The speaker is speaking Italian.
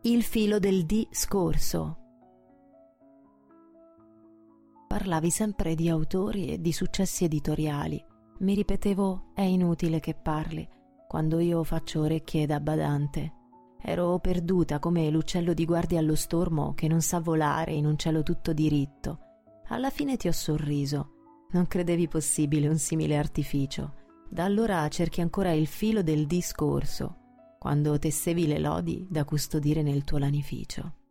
Il filo del discorso. Parlavi sempre di autori e di successi editoriali. Mi ripetevo: è inutile che parli, quando io faccio orecchie da badante. Ero perduta come l'uccello di guardia allo stormo che non sa volare in un cielo tutto diritto. Alla fine ti ho sorriso. Non credevi possibile un simile artificio. Da allora cerchi ancora il filo del discorso, quando tessevi le lodi da custodire nel tuo lanificio.